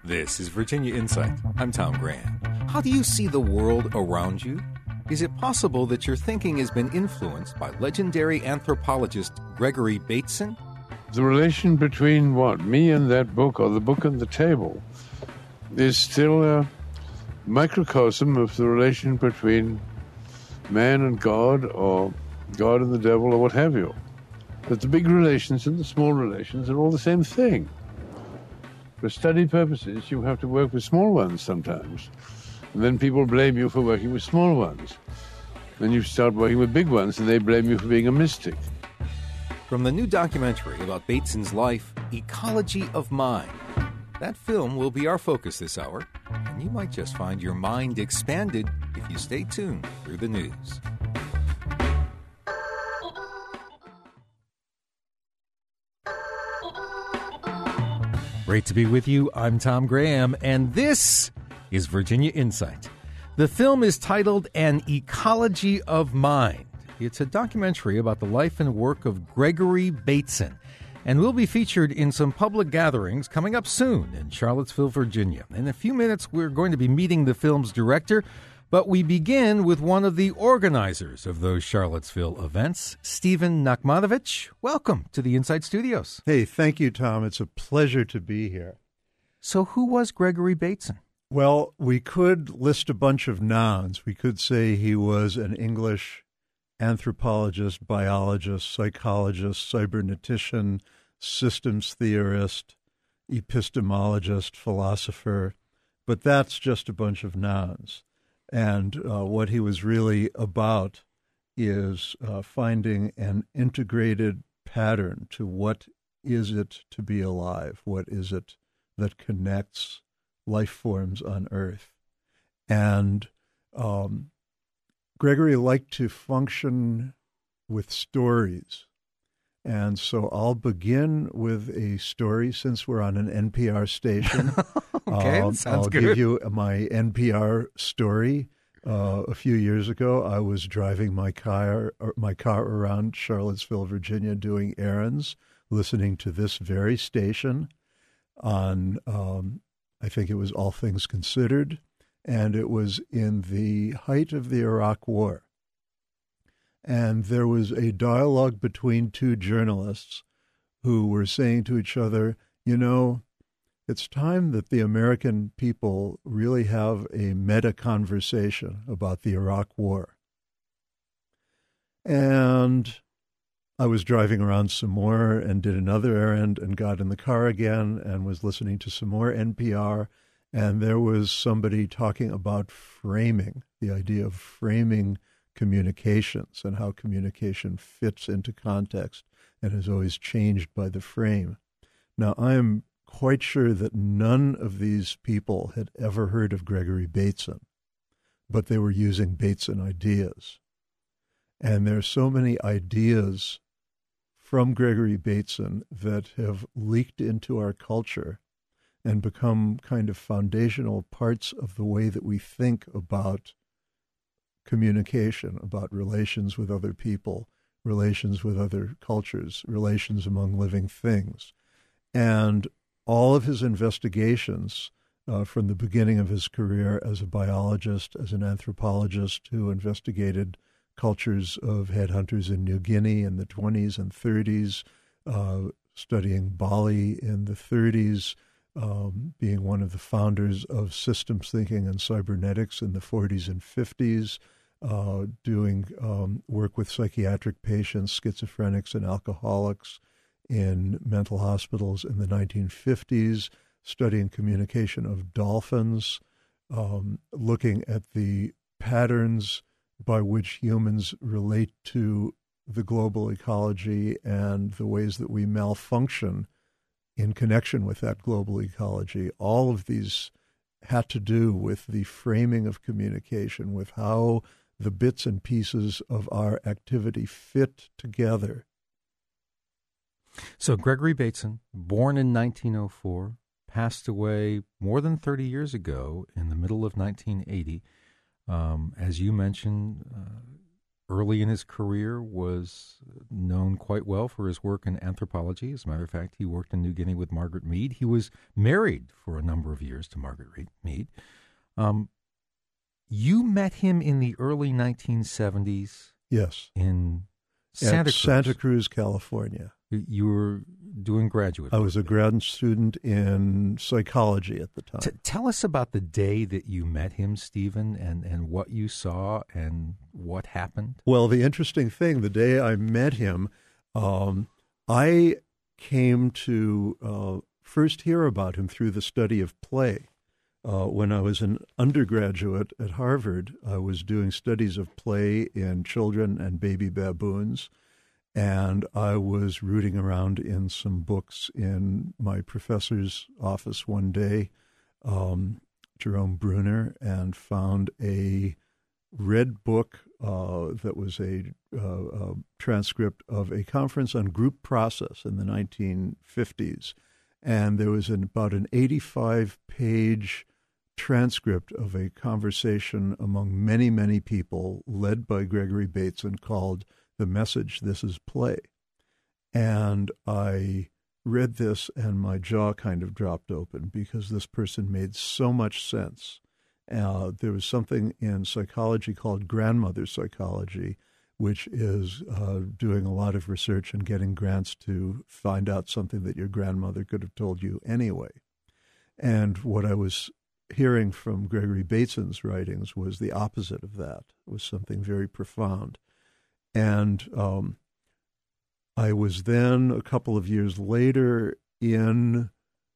This is Virginia Insight. I'm Tom Graham. How do you see the world around you? Is it possible that your thinking has been influenced by legendary anthropologist Gregory Bateson? The relation between me and that book, or the book on the table, is still a microcosm of the relation between man and God, or God and the devil, or what have you. But the big relations and the small relations are all the same thing. For study purposes, you have to work with small ones sometimes. And then people blame you for working with small ones. Then you start working with big ones, and they blame you for being a mystic. From the new documentary about Bateson's life, Ecology of Mind. That film will be our focus this hour, and you might just find your mind expanded if you stay tuned through the news. Great to be with you. I'm Tom Graham, and this is Virginia Insight. The film is titled An Ecology of Mind. It's a documentary about the life and work of Gregory Bateson, and will be featured in some public gatherings coming up soon in Charlottesville, Virginia. In a few minutes, we're going to be meeting the film's director, but we begin with one of the organizers of those Charlottesville events, Stephen Nachmanovich. Welcome to the Insight Studios. Hey, thank you, Tom. It's a pleasure to be here. So who was Gregory Bateson? Well, we could list a bunch of nouns. We could say he was an English anthropologist, biologist, psychologist, cybernetician, systems theorist, epistemologist, philosopher, but that's just a bunch of nouns. And what he was really about is finding an integrated pattern to what is it to be alive, what is it that connects life forms on Earth. And Gregory liked to function with stories. And so I'll begin with a story since we're on an NPR station. Okay, sounds good. I'll give you my NPR story. A few years ago, I was driving my car around Charlottesville, Virginia, doing errands, listening to this very station on, I think it was All Things Considered, and it was in the height of the Iraq War. And there was a dialogue between two journalists who were saying to each other, you know, it's time that the American people really have a meta-conversation about the Iraq War. And I was driving around some more and did another errand and got in the car again and was listening to some more NPR. And there was somebody talking about framing, the idea of framing communications and how communication fits into context and is always changed by the frame. Now, I am quite sure that none of these people had ever heard of Gregory Bateson, but they were using Bateson ideas. And there are so many ideas from Gregory Bateson that have leaked into our culture and become kind of foundational parts of the way that we think about communication, about relations with other people, relations with other cultures, relations among living things. And all of his investigations from the beginning of his career as a biologist, as an anthropologist who investigated cultures of headhunters in New Guinea in the 20s and 30s, studying Bali in the 30s, being one of the founders of systems thinking and cybernetics in the 40s and 50s, doing work with psychiatric patients, schizophrenics and alcoholics in mental hospitals in the 1950s, studying communication of dolphins, looking at the patterns by which humans relate to the global ecology and the ways that we malfunction in connection with that global ecology. All of these had to do with the framing of communication, with how the bits and pieces of our activity fit together. So Gregory Bateson, born in 1904, passed away more than 30 years ago in the middle of 1980. As you mentioned early in his career was known quite well for his work in anthropology. As a matter of fact, he worked in New Guinea with Margaret Mead. He was married for a number of years to Margaret Mead. You met him in the early 1970s. Yes. In Santa Cruz, California. You were doing graduate work. I was a grad student in psychology at the time. Tell us about the day that you met him, Stephen, and what you saw and what happened. Well, the interesting thing, the day I met him, I came to first hear about him through the study of play. When I was an undergraduate at Harvard, I was doing studies of play in children and baby baboons, and I was rooting around in some books in my professor's office one day, Jerome Bruner, and found a red book that was a transcript of a conference on group process in the 1950s. And there was about an 85-page transcript of a conversation among many, many people led by Gregory Bateson called The Message, This is Play. And I read this and my jaw kind of dropped open because this person made so much sense. There was something in psychology called grandmother psychology, which is doing a lot of research and getting grants to find out something that your grandmother could have told you anyway. And what I was hearing from Gregory Bateson's writings was the opposite of that. It was something very profound. And I was then, a couple of years later, in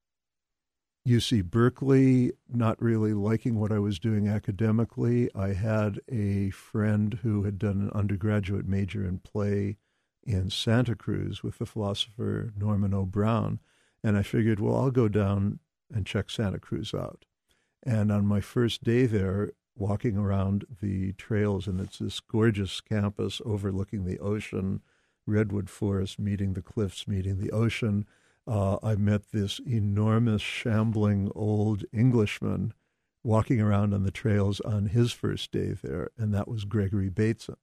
UC Berkeley, not really liking what I was doing academically. I had a friend who had done an undergraduate major in play in Santa Cruz with the philosopher Norman O. Brown, and I figured, well, I'll go down and check Santa Cruz out. And on my first day there, walking around the trails, and it's this gorgeous campus overlooking the ocean, redwood forest, meeting the cliffs, meeting the ocean, I met this enormous, shambling old Englishman walking around on the trails on his first day there, and that was Gregory Bateson.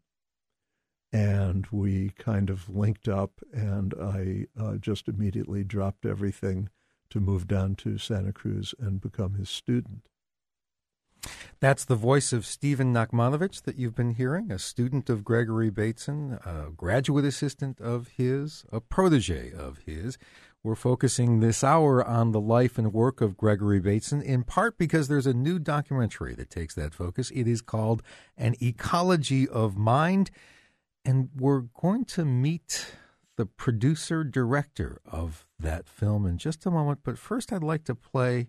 And we kind of linked up, and I just immediately dropped everything to move down to Santa Cruz and become his student. That's the voice of Stephen Nachmanovitch that you've been hearing, a student of Gregory Bateson, a graduate assistant of his, a protege of his. We're focusing this hour on the life and work of Gregory Bateson, in part because there's a new documentary that takes that focus. It is called An Ecology of Mind, and we're going to meet the producer-director of that film in just a moment. But first, I'd like to play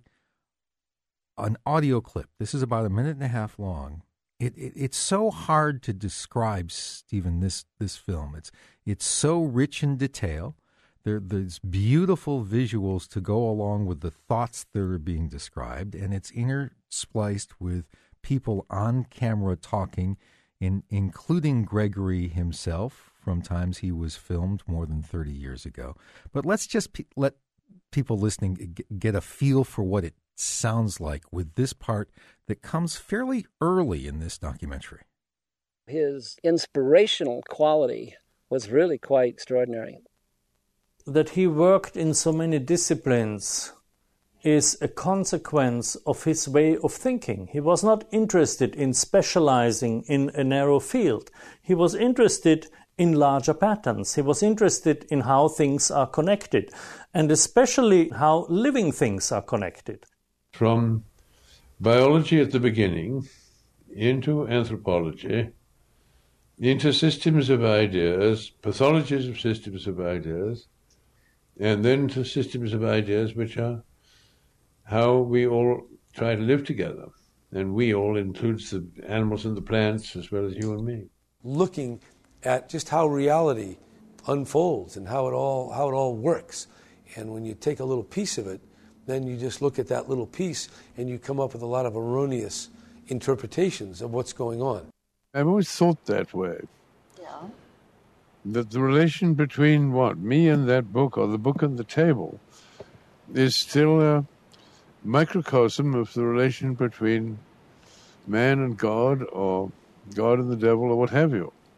an audio clip. This is about 1.5 minutes long. It's so hard to describe, Stephen, this film. It's so rich in detail. There's beautiful visuals to go along with the thoughts that are being described, and it's interspliced with people on camera talking, including Gregory himself from times he was filmed more than 30 years ago. But let's just let people listening get a feel for what it sounds like with this part that comes fairly early in this documentary. His inspirational quality was really quite extraordinary. That he worked in so many disciplines is a consequence of his way of thinking. He was not interested in specializing in a narrow field. He was interested in larger patterns. He was interested in how things are connected, and especially how living things are connected. From biology at the beginning, into anthropology, into systems of ideas, pathologies of systems of ideas, and then to systems of ideas which are how we all try to live together. And we all includes the animals and the plants as well as you and me. Looking at just how reality unfolds and how it all works. And when you take a little piece of it, then you just look at that little piece and you come up with a lot of erroneous interpretations of what's going on. I've always thought that way. Yeah. That the relation between me and that book, or the book on the table, is still a microcosm of the relation between man and God, or God and the devil, or what have you.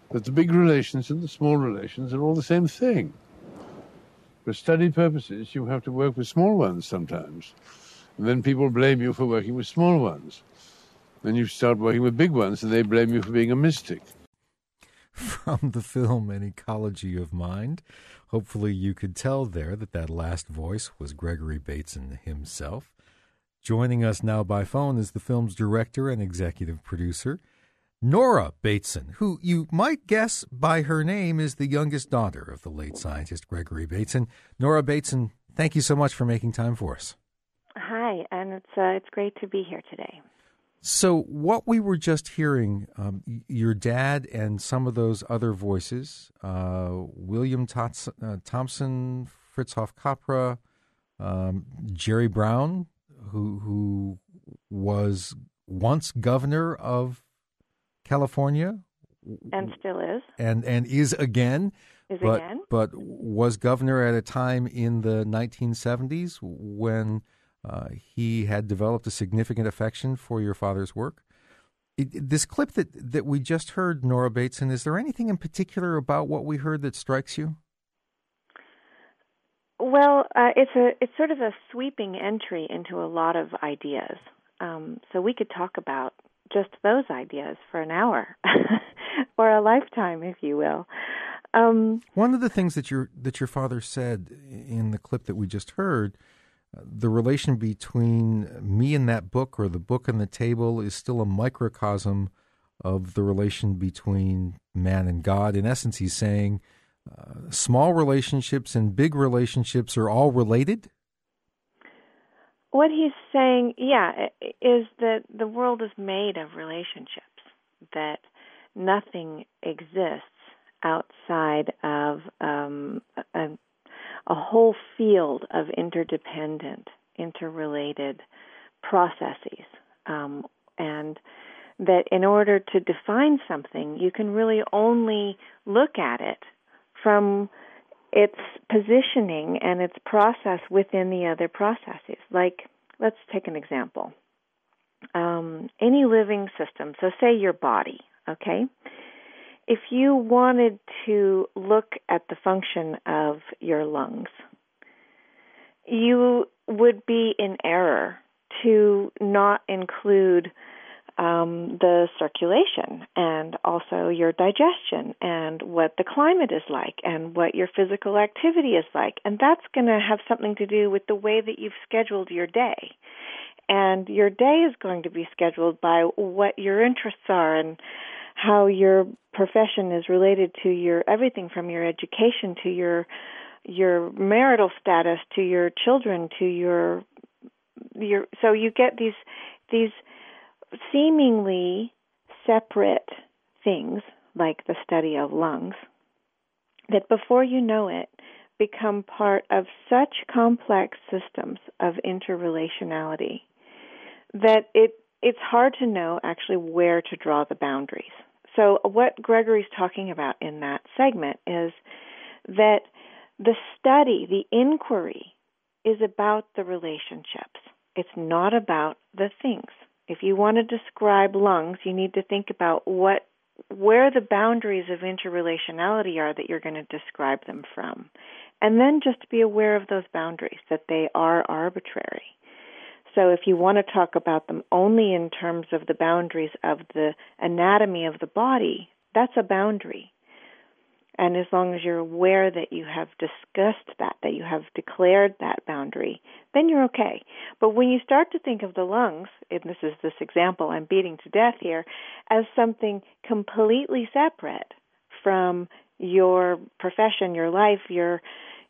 that the big relations and the small relations are all the same thing. For study purposes, you have to work with small ones sometimes. And then people blame you for working with small ones. Then you start working with big ones, and they blame you for being a mystic. From the film An Ecology of Mind, hopefully you could tell there that last voice was Gregory Bateson himself. Joining us now by phone is the film's director and executive producer, Nora Bateson, who you might guess by her name is the youngest daughter of the late scientist Gregory Bateson. Nora Bateson, thank you so much for making time for us. Hi, and it's great to be here today. So what we were just hearing, your dad and some of those other voices, William Thompson, Fritz Capra, Jerry Brown, who was once governor of California. And still is. And is again. But was governor at a time in the 1970s when he had developed a significant affection for your father's work. This clip that we just heard, Nora Bateson, is there anything in particular about what we heard that strikes you? Well, it's sort of a sweeping entry into a lot of ideas. So we could talk about just those ideas for an hour or a lifetime, if you will. One of the things that your father said in the clip that we just heard, the relation between me and that book, or the book and the table, is still a microcosm of the relation between man and God. In essence, he's saying small relationships and big relationships are all related. What he's saying, is that the world is made of relationships, that nothing exists outside of a whole field of interdependent, interrelated processes, and that in order to define something, you can really only look at it from its positioning and its process within the other processes. Like, let's take an example. Any living system, so say your body, okay? If you wanted to look at the function of your lungs, you would be in error to not include the circulation and also your digestion and what the climate is like and what your physical activity is like. And that's going to have something to do with the way that you've scheduled your day. And your day is going to be scheduled by what your interests are and how your profession is related to your everything from your education to your marital status to your children to your so you get these seemingly separate things like the study of lungs that before you know it become part of such complex systems of interrelationality that it's hard to know actually where to draw the boundaries. So what Gregory's talking about in that segment is that the study, the inquiry, is about the relationships. It's not about the things. If you want to describe lungs, you need to think about where the boundaries of interrelationality are that you're going to describe them from. And then just be aware of those boundaries, that they are arbitrary. So if you want to talk about them only in terms of the boundaries of the anatomy of the body, that's a boundary. And as long as you're aware that you have discussed that you have declared that boundary, then you're okay. But when you start to think of the lungs, and this is this example I'm beating to death here, as something completely separate from your profession, your life, your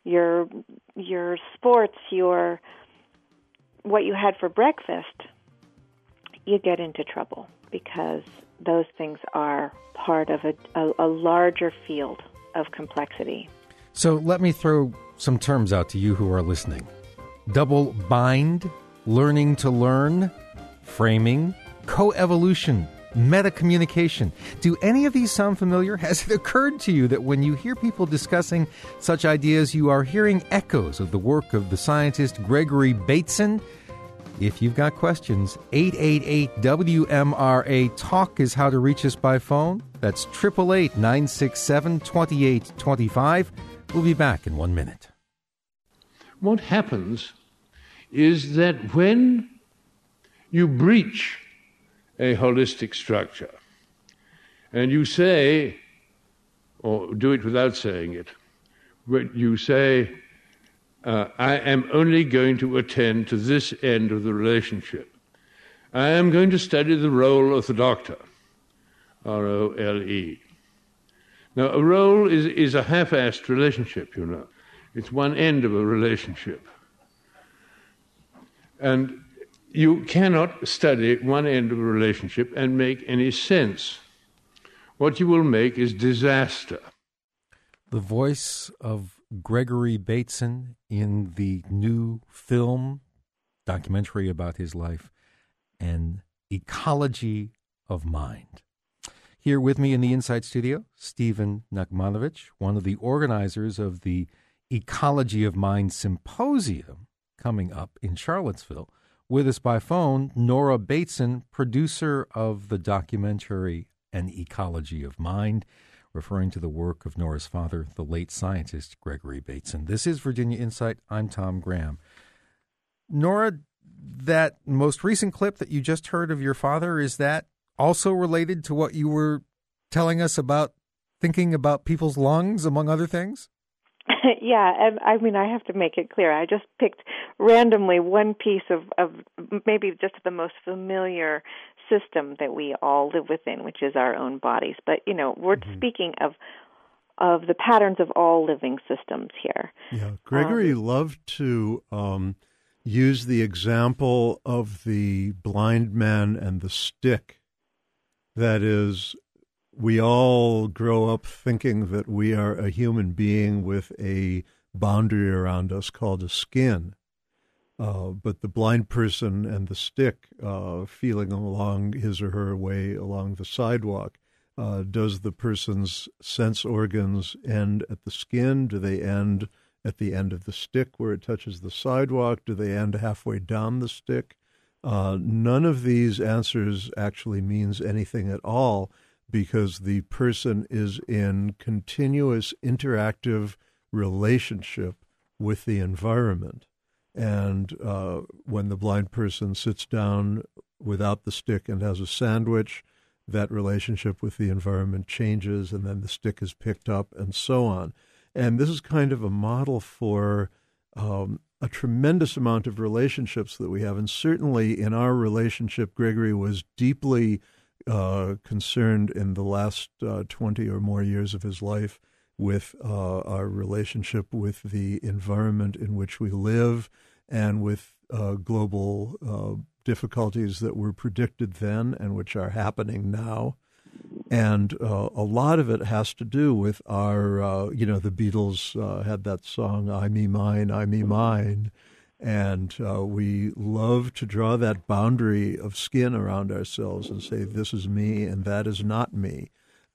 sports, what you had for breakfast, you get into trouble because those things are part of a larger field of complexity. So let me throw some terms out to you who are listening. Double bind, learning to learn, framing, coevolution, metacommunication. Do any of these sound familiar? Has it occurred to you that when you hear people discussing such ideas, you are hearing echoes of the work of the scientist Gregory Bateson? If you've got questions, 888-WMRA-TALK is how to reach us by phone. That's 888-967-2825. We'll be back in 1 minute. What happens is that when you breach a holistic structure and you say, or do it without saying it, but you say, I am only going to attend to this end of the relationship. I am going to study the role of the doctor, R-O-L-E. Now, a role is a half-assed relationship, you know. It's one end of a relationship. And you cannot study one end of a relationship and make any sense. What you will make is disaster. The voice of Gregory Bateson in the new film, documentary about his life, An Ecology of Mind. Here with me in the Insight Studio, Stephen Nachmanovich, one of the organizers of the Ecology of Mind Symposium coming up in Charlottesville. With us by phone, Nora Bateson, producer of the documentary An Ecology of Mind, referring to the work of Nora's father, the late scientist Gregory Bateson. This is Virginia Insight. I'm Tom Graham. Nora, that most recent clip that you just heard of your father, is that also related to what you were telling us about thinking about people's lungs, among other things? Yeah, and I mean, I have to make it clear. I just picked randomly one piece of maybe just the most familiar system that we all live within, which is our own bodies. But, you know, we're speaking of the patterns of all living systems here. Yeah, Gregory loved to use the example of the blind man and the stick. That is, we all grow up thinking that we are a human being with a boundary around us called a skin. But the blind person and the stick feeling along his or her way along the sidewalk, does the person's sense organs end at the skin? Do they end at the end of the stick where it touches the sidewalk? Do they end halfway down the stick? None of these answers actually means anything at all, because the person is in continuous interactive relationship with the environment. And when the blind person sits down without the stick and has a sandwich, that relationship with the environment changes, and then the stick is picked up, and so on. And this is kind of a model for a tremendous amount of relationships that we have. And certainly in our relationship, Gregory was deeply concerned in the last 20 or more years of his life with our relationship with the environment in which we live and with global difficulties that were predicted then and which are happening now. And a lot of it has to do with our, the Beatles had that song, I, Me, Mine, I, Me, Mine. And we love to draw that boundary of skin around ourselves and say, this is me and that is not me.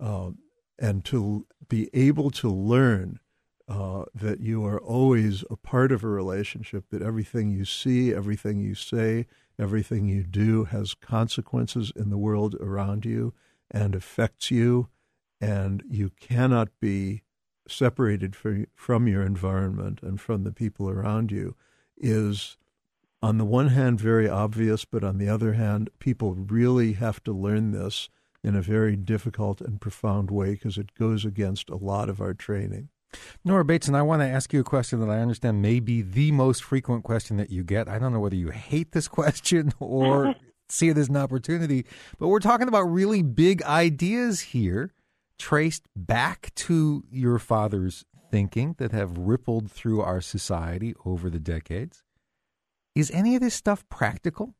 And to be able to learn that you are always a part of a relationship, that everything you see, everything you say, everything you do has consequences in the world around you and affects you, and you cannot be separated from your environment and from the people around you, is on the one hand very obvious, but on the other hand, people really have to learn this in a very difficult and profound way because it goes against a lot of our training. Nora Bateson, I want to ask you a question that I understand may be the most frequent question that you get. I don't know whether you hate this question or see it as an opportunity, but we're talking about really big ideas here, traced back to your father's thinking that have rippled through our society over the decades. Is any of this stuff practical?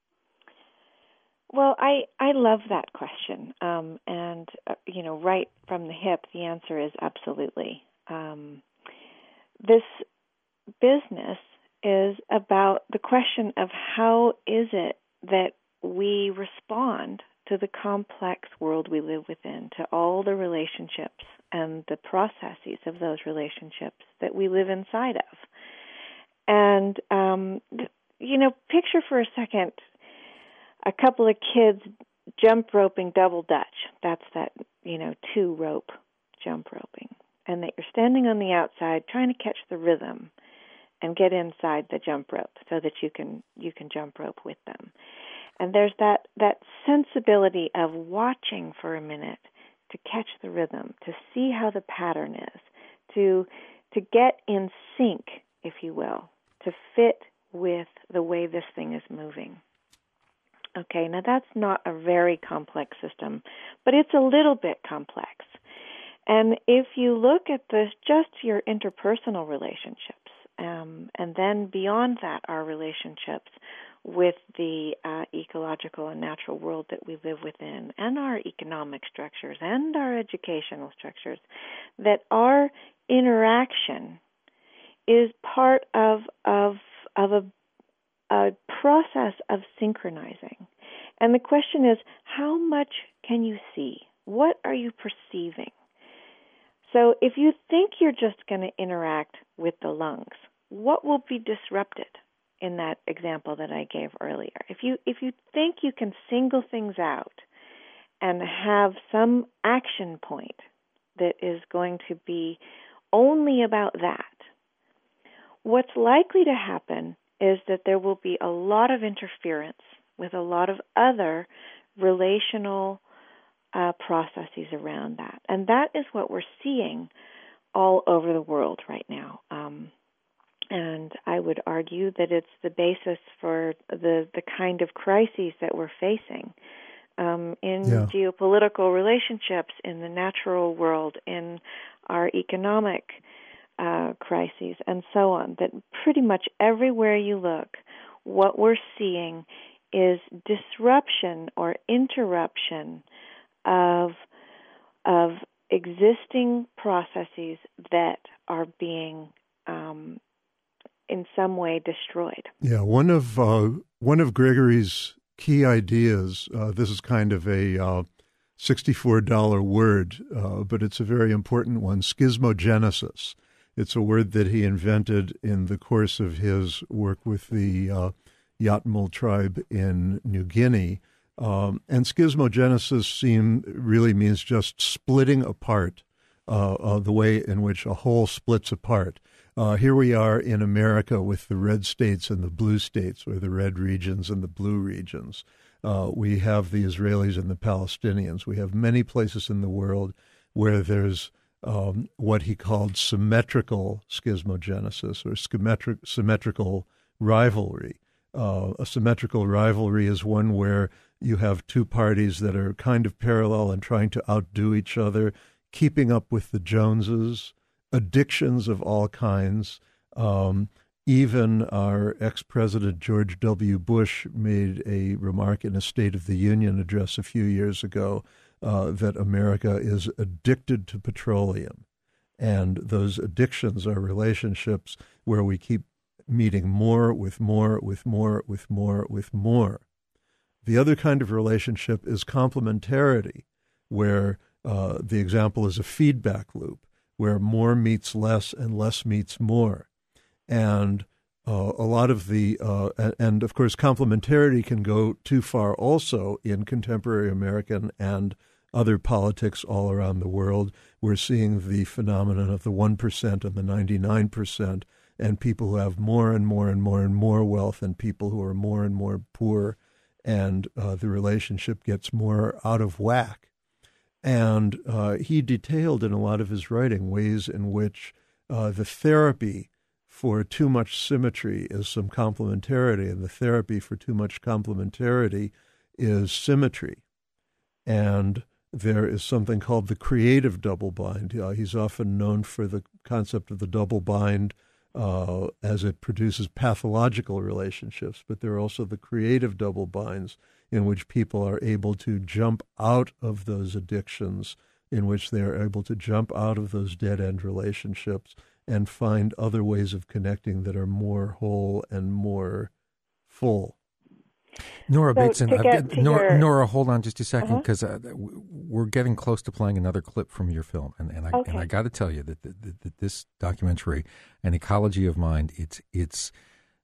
Well, I love that question. And right from the hip, the answer is absolutely. This business is about the question of how is it that we respond to the complex world we live within, to all the relationships and the processes of those relationships that we live inside of. And picture for a second a couple of kids jump roping double dutch. That's that, 2-rope jump roping. And that you're standing on the outside trying to catch the rhythm and get inside the jump rope so that you can jump rope with them. And there's that sensibility of watching for a minute to catch the rhythm, to see how the pattern is, to get in sync, if you will, to fit with the way this thing is moving. Okay, now that's not a very complex system, but it's a little bit complex. And if you look at just your interpersonal relationships, and then beyond that, our relationships with the ecological and natural world that we live within, and our economic structures, and our educational structures, that our interaction is part of a process of synchronizing. And the question is, how much can you see? What are you perceiving? So if you think you're just going to interact with the lungs, what will be disrupted in that example that I gave earlier? If you think you can single things out and have some action point that is going to be only about that, what's likely to happen is that there will be a lot of interference with a lot of other relational processes around that. And that is what we're seeing all over the world right now. And I would argue that it's the basis for the kind of crises that we're facing in geopolitical relationships, in the natural world, in our economic crises, and so on. That pretty much everywhere you look, what we're seeing is disruption or interruption of existing processes that are being in some way destroyed. Yeah, one of Gregory's key ideas. This is kind of a $64 word, but it's a very important one. Schismogenesis. It's a word that he invented in the course of his work with the Yatmal tribe in New Guinea. And schismogenesis really means just splitting apart, the way in which a whole splits apart. Here we are in America with the red states and the blue states, or the red regions and the blue regions. We have the Israelis and the Palestinians. We have many places in the world where there's what he called symmetrical schismogenesis, or symmetrical rivalry. A symmetrical rivalry is one where you have two parties that are kind of parallel and trying to outdo each other, keeping up with the Joneses, addictions of all kinds. Even our ex-president George W. Bush made a remark in a State of the Union address a few years ago that America is addicted to petroleum. And those addictions are relationships where we keep meeting more with more, with more, with more, with more. The other kind of relationship is complementarity, where the example is a feedback loop, where more meets less and less meets more. And a lot of and of course, complementarity can go too far also in contemporary American and other politics all around the world. We're seeing the phenomenon of the 1% and the 99%, and people who have more and more and more and more wealth, and people who are more and more poor, and the relationship gets more out of whack. And he detailed in a lot of his writing ways in which the therapy for too much symmetry is some complementarity, and the therapy for too much complementarity is symmetry. And there is something called the creative double bind. He's often known for the concept of the double bind as it produces pathological relationships, but there are also the creative double binds in which people are able to jump out of those addictions, in which they are able to jump out of those dead-end relationships and find other ways of connecting that are more whole and more full. Nora Bateson, Nora, hold on just a second, because we're getting close to playing another clip from your film, and I got to tell you that this documentary, An Ecology of Mind, it's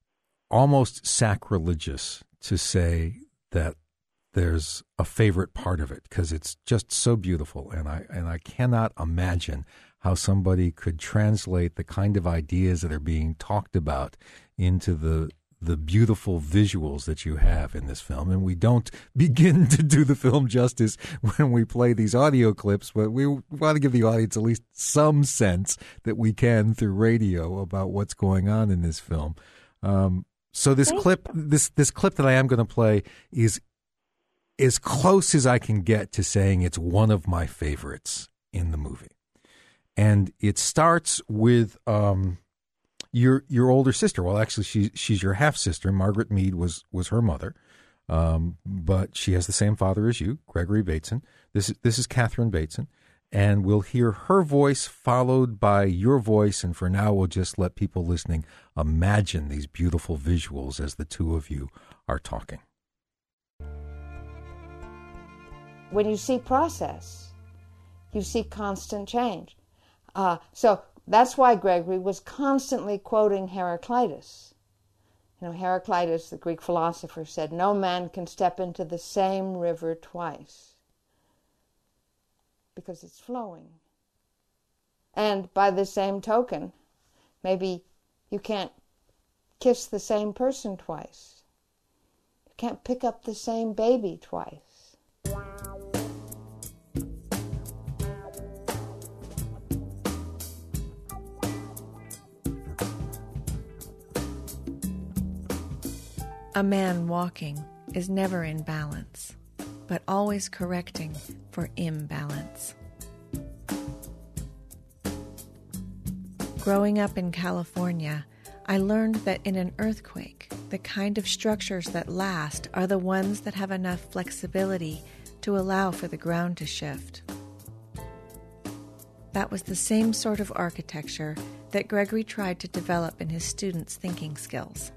almost sacrilegious to say that there's a favorite part of it, because it's just so beautiful, and I cannot imagine how somebody could translate the kind of ideas that are being talked about into the beautiful visuals that you have in this film. And we don't begin to do the film justice when we play these audio clips, but we want to give the audience at least some sense that we can through radio about what's going on in this film. So this clip that I am going to play is as close as I can get to saying it's one of my favorites in the movie. And it starts with your older sister. Well, actually, she's your half sister. Margaret Mead was her mother, but she has the same father as you, Gregory Bateson. This is Catherine Bateson, and we'll hear her voice followed by your voice. And for now, we'll just let people listening imagine these beautiful visuals as the two of you are talking. When you see process, you see constant change. So that's why Gregory was constantly quoting Heraclitus. You know, Heraclitus, the Greek philosopher, said, "No man can step into the same river twice," because it's flowing. And by the same token, maybe you can't kiss the same person twice. You can't pick up the same baby twice. A man walking is never in balance, but always correcting for imbalance. Growing up in California, I learned that in an earthquake, the kind of structures that last are the ones that have enough flexibility to allow for the ground to shift. That was the same sort of architecture that Gregory tried to develop in his students' thinking skills.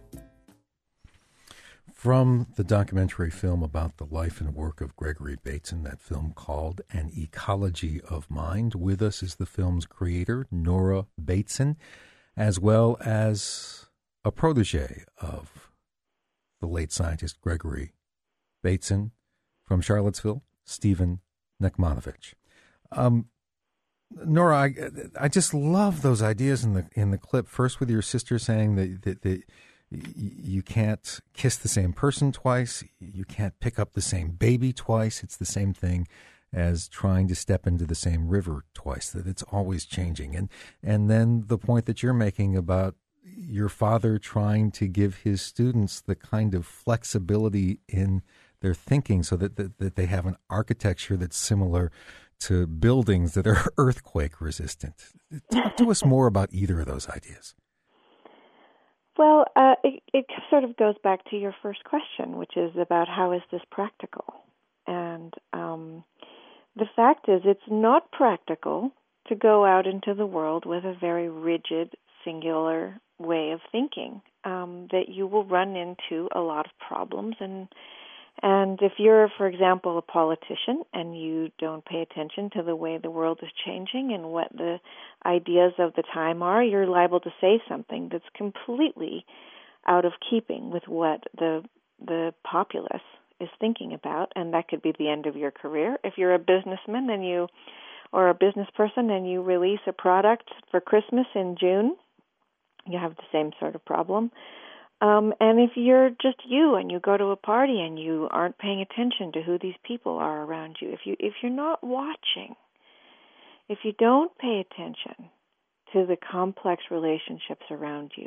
From the documentary film about the life and work of Gregory Bateson, that film called An Ecology of Mind. With us is the film's creator, Nora Bateson, as well as a protege of the late scientist Gregory Bateson from Charlottesville, Stephen Nekmanovich. Nora, I just love those ideas in the clip. First, with your sister saying that you can't kiss the same person twice. You can't pick up the same baby twice. It's the same thing as trying to step into the same river twice, that it's always changing. And then the point that you're making about your father trying to give his students the kind of flexibility in their thinking so that they have an architecture that's similar to buildings that are earthquake resistant. Talk to us more about either of those ideas. Well, it sort of goes back to your first question, which is about how is this practical? And the fact is it's not practical to go out into the world with a very rigid, singular way of thinking, that you will run into a lot of problems. And if you're, for example, a politician and you don't pay attention to the way the world is changing and what the ideas of the time are, you're liable to say something that's completely out of keeping with what the populace is thinking about, and that could be the end of your career. If you're a businessman or a business person and you release a product for Christmas in June, you have the same sort of problem. And if you're just you and you go to a party and you aren't paying attention to who these people are around you, if you're not watching, if you don't pay attention to the complex relationships around you,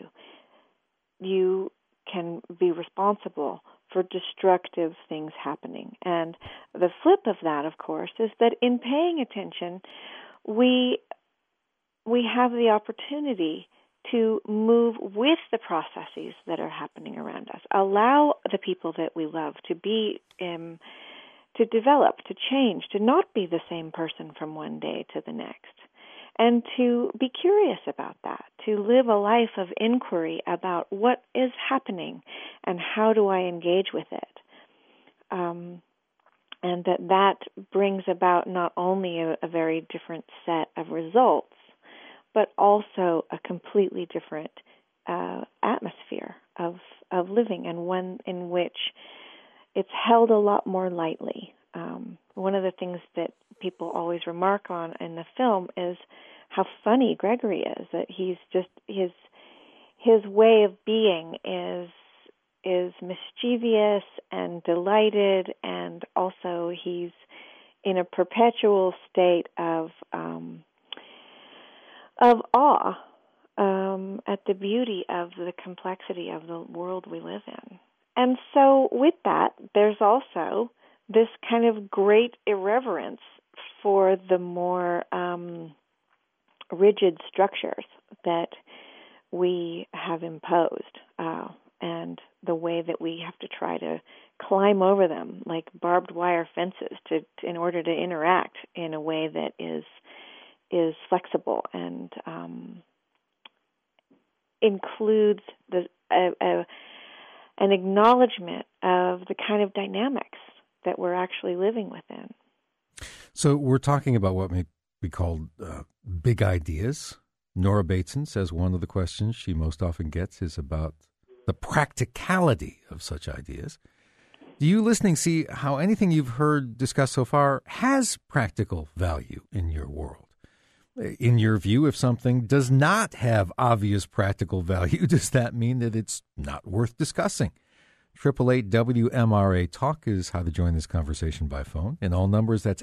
you can be responsible for destructive things happening. And the flip of that, of course, is that in paying attention, we have the opportunity to move with the processes that are happening around us. Allow the people that we love to be, to develop, to change, to not be the same person from one day to the next, and to be curious about that, to live a life of inquiry about what is happening and how do I engage with it. And that brings about not only a very different set of results, but also a completely different atmosphere of of living, and one in which it's held a lot more lightly. One of the things that people always remark on in the film is how funny Gregory is, that he's just, his way of being is mischievous and delighted, and also he's in a perpetual state of awe at the beauty of the complexity of the world we live in. And so with that, there's also this kind of great irreverence for the more rigid structures that we have imposed, and the way that we have to try to climb over them like barbed wire fences in order to interact in a way that is flexible and includes an acknowledgement of the kind of dynamics that we're actually living within. So we're talking about what may be called big ideas. Nora Bateson says one of the questions she most often gets is about the practicality of such ideas. Do you listening see how anything you've heard discussed so far has practical value in your world? In your view, if something does not have obvious practical value, does that mean that it's not worth discussing? 888-WMRA-TALK is how to join this conversation by phone. In all numbers, that's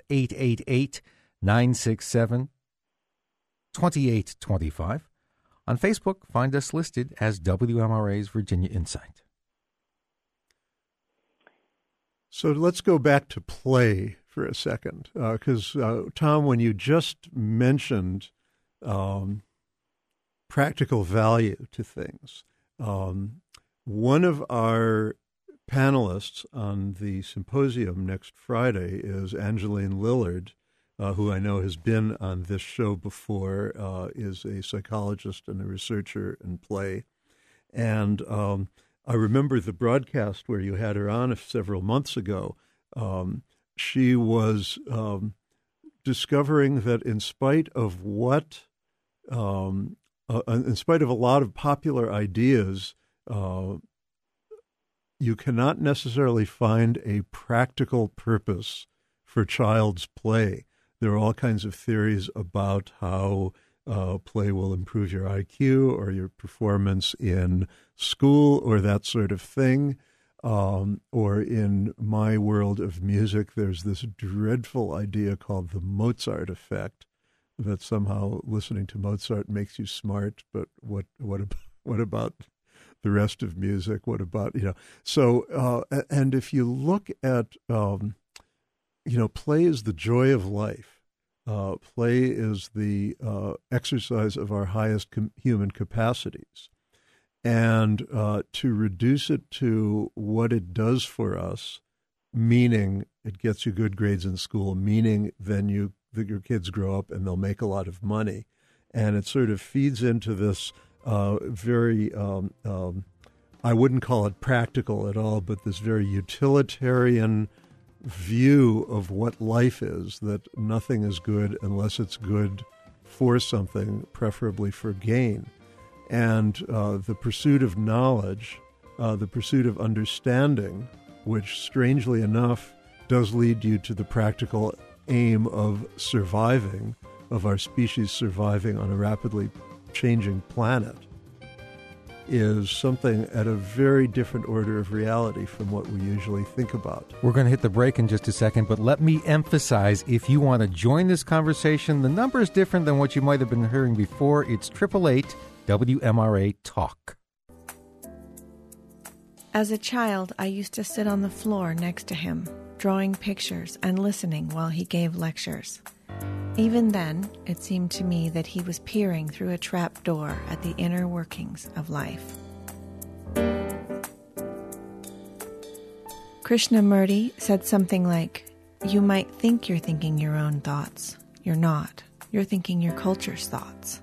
888-967-2825. On Facebook, find us listed as WMRA's Virginia Insight. So let's go back to play for a second, because, Tom, when you just mentioned practical value to things, one of our panelists on the symposium next Friday is Angeline Lillard, who I know has been on this show before, is a psychologist and a researcher in play. And I remember the broadcast where you had her on several months ago. She was discovering that in spite of in spite of a lot of popular ideas, you cannot necessarily find a practical purpose for child's play. There are all kinds of theories about how play will improve your IQ or your performance in school or that sort of thing. Or in my world of music, there's this dreadful idea called the Mozart effect, that somehow listening to Mozart makes you smart. But what about the rest of music? What about, So, and if you look at, play is the joy of life. Play is the exercise of our highest human capacities. And to reduce it to what it does for us, meaning it gets you good grades in school, meaning then your kids grow up and they'll make a lot of money. And it sort of feeds into this very, I wouldn't call it practical at all, but this very utilitarian view of what life is, that nothing is good unless it's good for something, preferably for gain. And the pursuit of knowledge, the pursuit of understanding, which strangely enough does lead you to the practical aim of surviving, of our species surviving on a rapidly changing planet, is something at a very different order of reality from what we usually think about. We're going to hit the break in just a second, but let me emphasize, if you want to join this conversation, the number is different than what you might have been hearing before. It's 888-WMRA-TALK. As a child, I used to sit on the floor next to him, drawing pictures and listening while he gave lectures. Even then, it seemed to me that he was peering through a trap door at the inner workings of life. Krishnamurti said something like, "You might think you're thinking your own thoughts. You're not. You're thinking your culture's thoughts."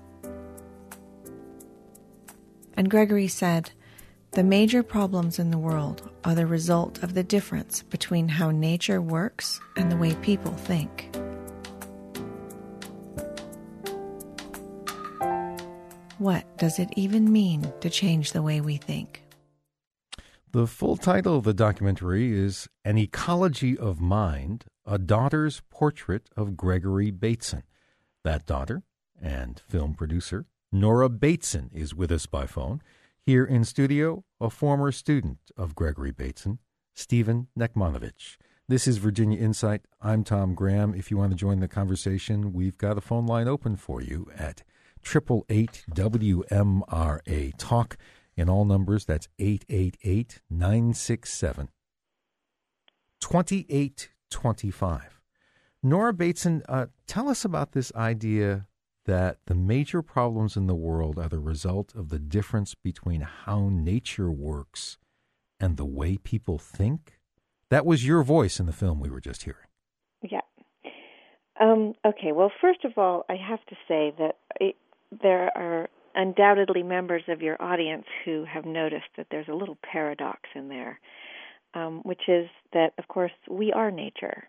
And Gregory said, "The major problems in the world are the result of the difference between how nature works and the way people think." What does it even mean to change the way we think? The full title of the documentary is An Ecology of Mind, A Daughter's Portrait of Gregory Bateson. That daughter and film producer, Nora Bateson, is with us by phone. Here in studio, a former student of Gregory Bateson, Stephen Nekmanovich. This is Virginia Insight. I'm Tom Graham. If you want to join the conversation, we've got a phone line open for you at 888-WMRA-TALK. In all numbers, that's 888-967-2825. Nora Bateson, tell us about this idea that the major problems in the world are the result of the difference between how nature works and the way people think. That was your voice in the film we were just hearing. Yeah. Okay, well, first of all, I have to say that there are undoubtedly members of your audience who have noticed that there's a little paradox in there, which is that, of course, we are nature.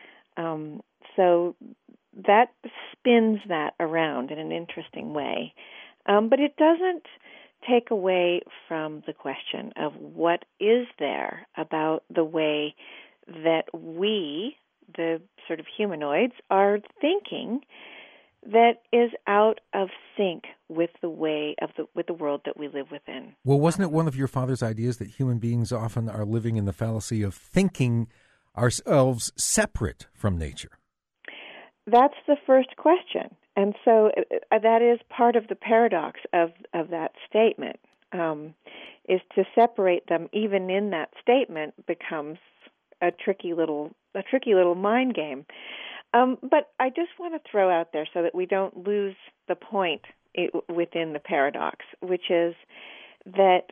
So that spins that around in an interesting way. But it doesn't take away from the question of what is there about the way that we, the sort of humanoids, are thinking that is out of sync with the way of with the world that we live within. Well, wasn't it one of your father's ideas that human beings often are living in the fallacy of thinking ourselves separate from nature? That's the first question. And so that is part of the paradox of that statement, is to separate them even in that statement becomes a tricky little mind game. But I just want to throw out there so that we don't lose the point within the paradox, which is that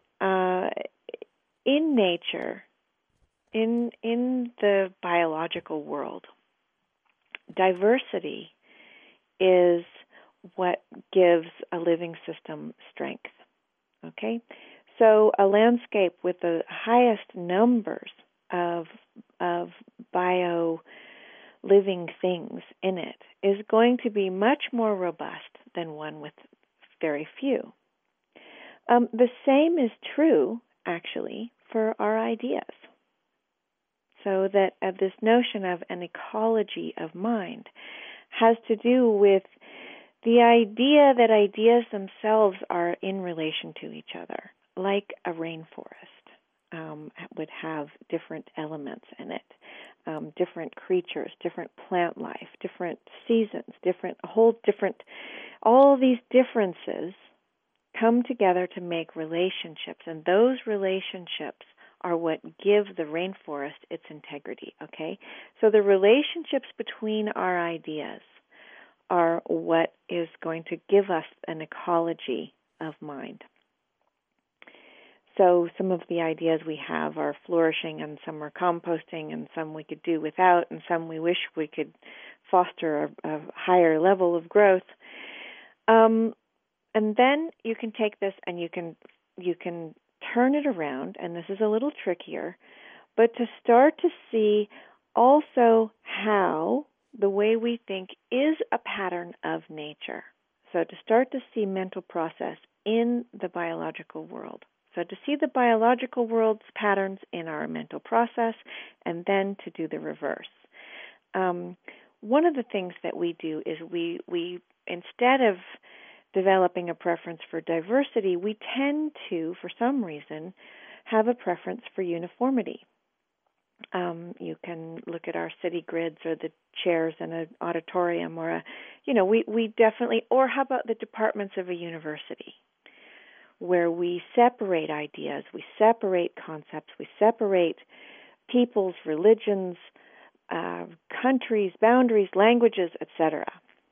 in nature, in the biological world, diversity is what gives a living system strength. Okay? So a landscape with the highest numbers of living things in it is going to be much more robust than one with very few. The same is true, actually, for our ideas. So that this notion of an ecology of mind has to do with the idea that ideas themselves are in relation to each other, like a rainforest would have different elements in it. Different creatures, different plant life, different seasons, all these differences come together to make relationships, and those relationships are what give the rainforest its integrity, okay? So the relationships between our ideas are what is going to give us an ecology of mind. So some of the ideas we have are flourishing, and some are composting, and some we could do without, and some we wish we could foster a higher level of growth. And then you can take this and you can turn it around, and this is a little trickier, but to start to see also how the way we think is a pattern of nature. So to start to see mental process in the biological world. So to see the biological world's patterns in our mental process, and then to do the reverse. One of the things that we do is we instead of developing a preference for diversity, we tend to, for some reason, have a preference for uniformity. You can look at our city grids or the chairs in an auditorium, or we definitely, or how about the departments of a university, where we separate ideas, we separate concepts, we separate peoples, religions, countries, boundaries, languages, etc.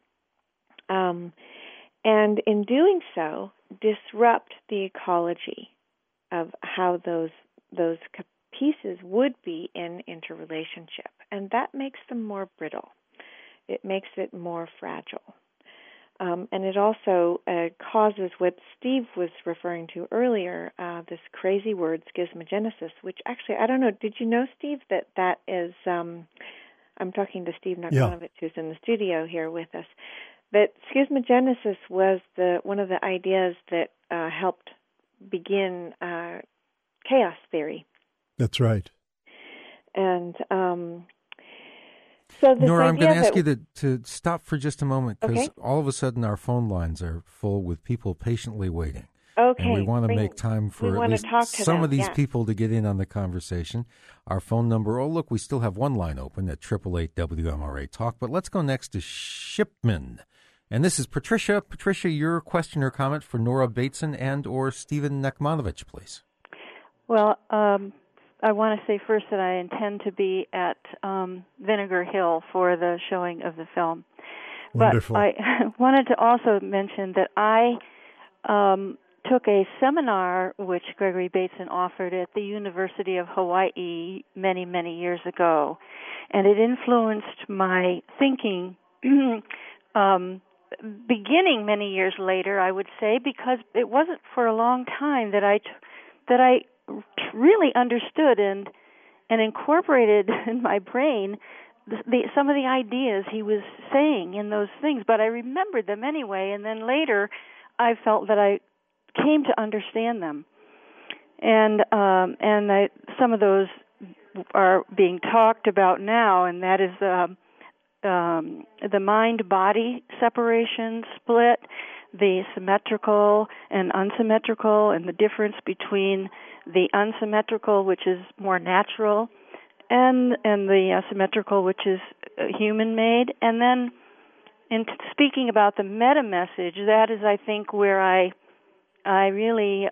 And in doing so, disrupt the ecology of how those pieces would be in interrelationship. And that makes them more brittle. It makes it more fragile. And it also causes what Steve was referring to earlier, this crazy word, schismogenesis, which actually, I don't know, did you know, Steve, that is, I'm talking to Steve Nekmanovich, who's in the studio here with us, that schismogenesis was one of the ideas that helped begin chaos theory That's right. And so this Nora, I'm going to ask that, you to stop for just a moment, because okay. all of a sudden our phone lines are full with people patiently waiting. Okay. And we want to make time for at least some of these people to get in on the conversation. Our phone number, oh, look, we still have one line open at 888-WMRA-TALK. But let's go next to Shipman. And this is Patricia. Patricia, your question or comment for Nora Bateson and or Stephen Nekmanovich, please. Well, I want to say first that I intend to be at Vinegar Hill for the showing of the film. Wonderful. But I wanted to also mention that I took a seminar which Gregory Bateson offered at the University of Hawaii many, many years ago, and it influenced my thinking beginning many years later, I would say, because it wasn't for a long time that I really understood and incorporated in my brain some of the ideas he was saying in those things. But I remembered them anyway, and then later I felt that I came to understand them, and some of those are being talked about now, and that is the mind-body separation split, the symmetrical and unsymmetrical, and the difference between the unsymmetrical, which is more natural, and the symmetrical, which is human-made. And then in speaking about the meta-message, that is, I think, where I really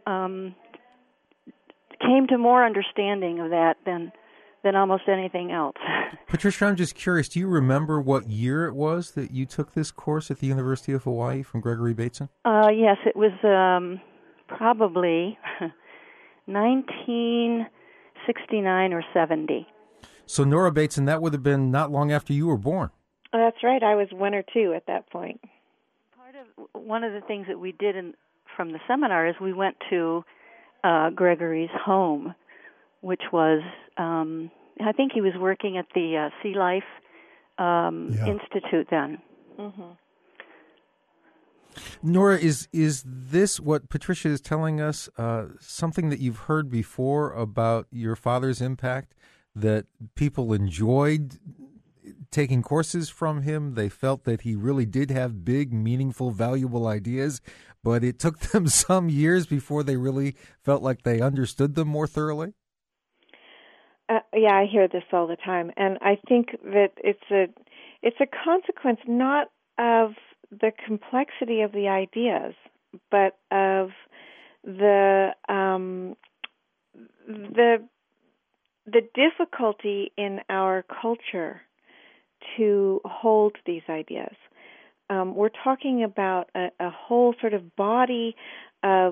came to more understanding of that than almost anything else. Patricia, I'm just curious, do you remember what year it was that you took this course at the University of Hawaii from Gregory Bateson? Yes, it was probably 1969 or 70. So Nora Bateson, that would have been not long after you were born. That's right. I was 1 or 2 at that point. One of the things that we did from the seminar is we went to Gregory's home, which was, I think he was working at the Sea Life Institute then. Mm-hmm. Nora, is this what Patricia is telling us, something that you've heard before about your father's impact, that people enjoyed taking courses from him? They felt that he really did have big, meaningful, valuable ideas, but it took them some years before they really felt like they understood them more thoroughly? Yeah, I hear this all the time, and I think that it's a consequence not of the complexity of the ideas, but of the difficulty in our culture to hold these ideas. We're talking about a whole sort of body of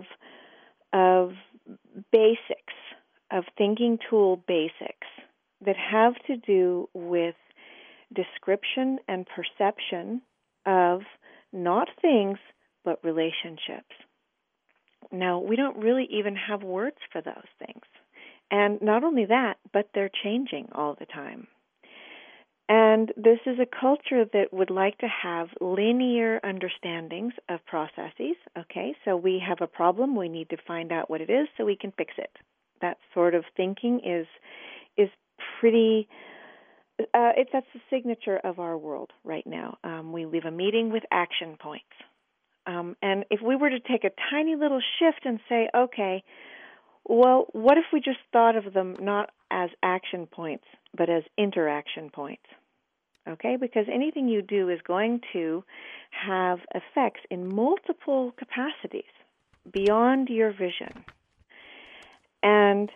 basics, of thinking tool basics that have to do with description and perception of not things, but relationships. Now, we don't really even have words for those things. And not only that, but they're changing all the time. And this is a culture that would like to have linear understandings of processes. Okay, so we have a problem, we need to find out what it is so we can fix it. That sort of thinking is pretty, that's the signature of our world right now. We leave a meeting with action points. And if we were to take a tiny little shift and say, okay, well, what if we just thought of them not as action points, but as interaction points? Okay, because anything you do is going to have effects in multiple capacities beyond your vision. And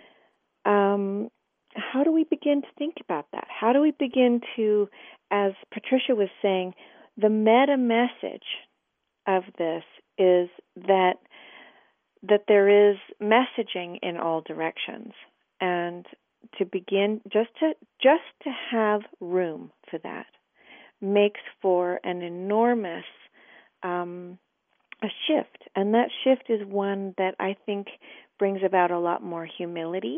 how do we begin to think about that? How do we begin to, as Patricia was saying, the meta message of this is that there is messaging in all directions, and to begin just to have room for that makes for an enormous a shift, and that shift is one that I think brings about a lot more humility,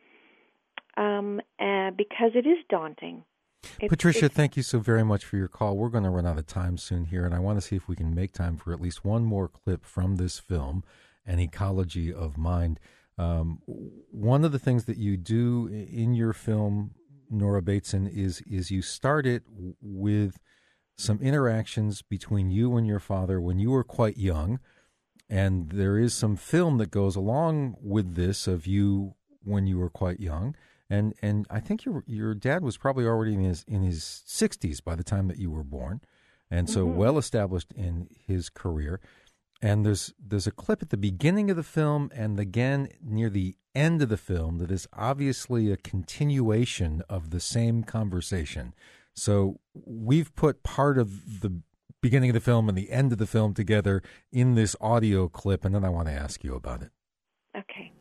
because it is daunting. Patricia, thank you so very much for your call. We're going to run out of time soon here, and I want to see if we can make time for at least one more clip from this film, An Ecology of Mind. One of the things that you do in your film, Nora Bateson, is you start it with some interactions between you and your father when you were quite young, and there is some film that goes along with this of you when you were quite young, and I think your dad was probably already in his 60s by the time that you were born, and so well established in his career. And there's a clip at the beginning of the film and again near the end of the film that is obviously a continuation of the same conversation. So we've put part of the beginning of the film and the end of the film together in this audio clip, and then I want to ask you about it. Okay.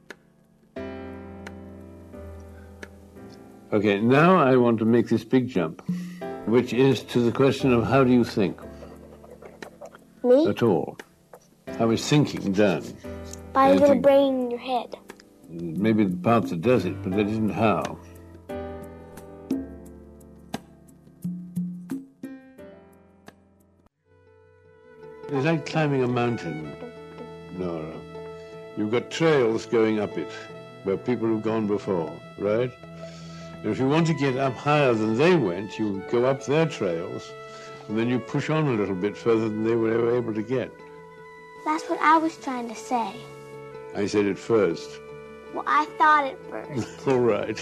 Okay, now I want to make this big jump, which is to the question of how do you think? Me? At all. How is thinking done? By a little brain in your head. Maybe the part that does it, but that isn't how. It's like climbing a mountain, Nora. You've got trails going up it, where people have gone before, right? And if you want to get up higher than they went, you go up their trails, and then you push on a little bit further than they were ever able to get. That's what I was trying to say. I said it first. Well, I thought it first. All right.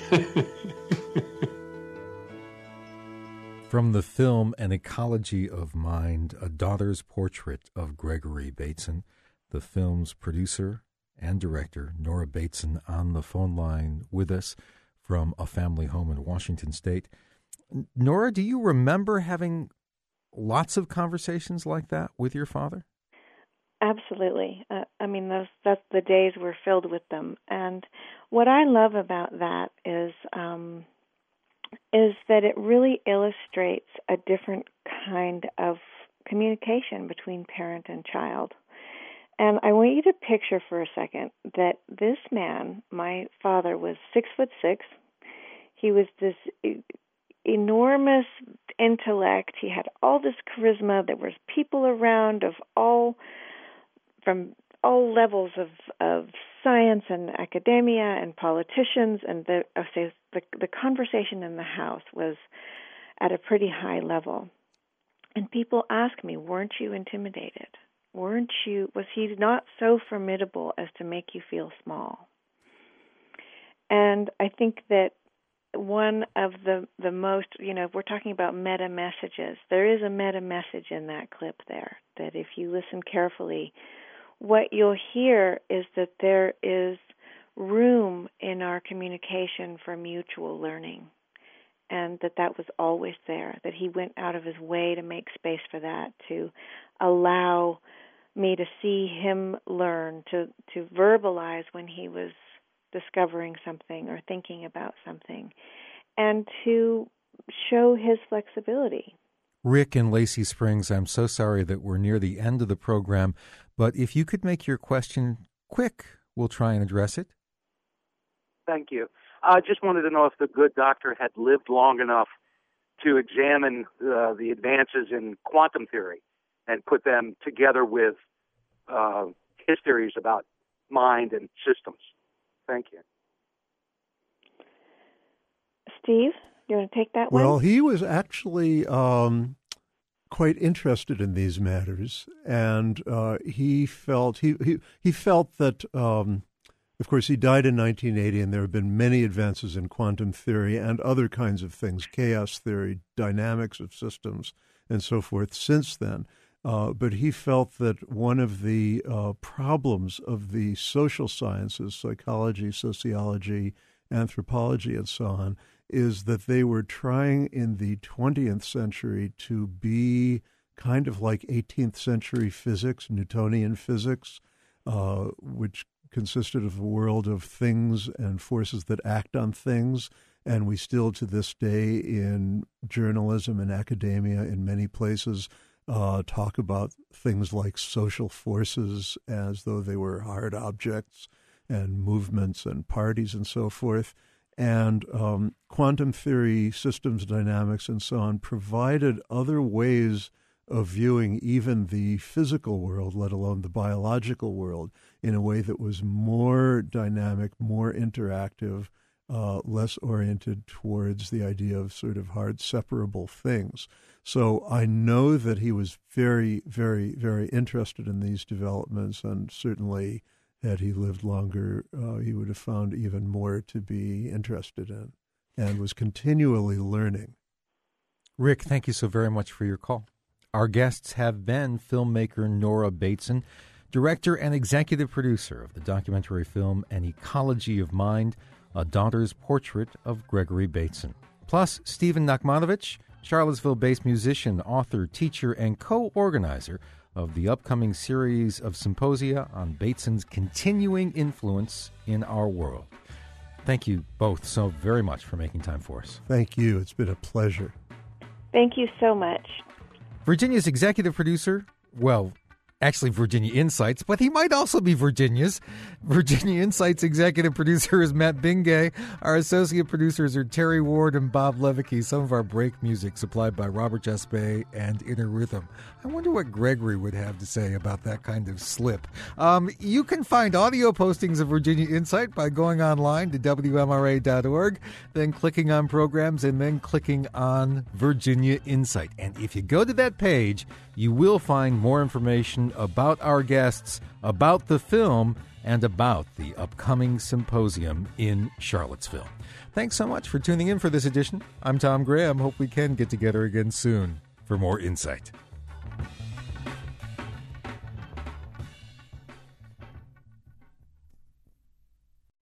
From the film An Ecology of Mind, A Daughter's Portrait of Gregory Bateson, the film's producer and director, Nora Bateson, on the phone line with us from a family home in Washington State. Nora, do you remember having lots of conversations like that with your father? Absolutely. That's the days were filled with them. And what I love about that is that it really illustrates a different kind of communication between parent and child. And I want you to picture for a second that this man, my father, was 6'6". He was this enormous intellect. He had all this charisma. There was people around from all levels of science and academia and politicians, and the conversation in the house was at a pretty high level. And people ask me, weren't you intimidated? Was he not so formidable as to make you feel small? And I think that one of the most, if we're talking about meta messages, there is a meta message in that clip there, that if you listen carefully, what you'll hear is that there is room in our communication for mutual learning, and that was always there, that he went out of his way to make space for that, to allow me to see him learn, to verbalize when he was discovering something or thinking about something, and to show his flexibility. Rick in Lacey Springs, I'm so sorry that we're near the end of the program, but if you could make your question quick, we'll try and address it. Thank you. I just wanted to know if the good doctor had lived long enough to examine the advances in quantum theory and put them together with his theories about mind and systems. Thank you. Steve, you want to take that one? Well, he was actually quite interested in these matters, and he felt that. Of course, he died in 1980, and there have been many advances in quantum theory and other kinds of things, chaos theory, dynamics of systems, and so forth since then. But he felt that one of the problems of the social sciences, psychology, sociology, anthropology, and so on, is that they were trying in the 20th century to be kind of like 18th century physics, Newtonian physics, which consisted of a world of things and forces that act on things. And we still, to this day, in journalism and academia, in many places, talk about things like social forces as though they were hard objects, and movements and parties and so forth. And quantum theory, systems dynamics, and so on provided other ways of viewing even the physical world, let alone the biological world, in a way that was more dynamic, more interactive, less oriented towards the idea of sort of hard separable things. So I know that he was very, very, very interested in these developments, and certainly had he lived longer, he would have found even more to be interested in, and was continually learning. Rick, thank you so very much for your call. Our guests have been filmmaker Nora Bateson, director and executive producer of the documentary film An Ecology of Mind, A Daughter's Portrait of Gregory Bateson. Plus, Stephen Nachmanovich, Charlottesville-based musician, author, teacher, and co-organizer of the upcoming series of symposia on Bateson's continuing influence in our world. Thank you both so very much for making time for us. Thank you. It's been a pleasure. Thank you so much. Virginia's executive producer, well, actually Virginia Insights, but he might also be Virginia's. Virginia Insights executive producer is Matt Bingay. Our associate producers are Terry Ward and Bob Levicki. Some of our break music supplied by Robert Jaspe and Inner Rhythm. I wonder what Gregory would have to say about that kind of slip. You can find audio postings of Virginia Insight by going online to WMRA.org, then clicking on programs, and then clicking on Virginia Insight. And if you go to that page, you will find more information about our guests, about the film, and about the upcoming symposium in Charlottesville. Thanks so much for tuning in for this edition. I'm Tom Graham. Hope we can get together again soon for more Insight.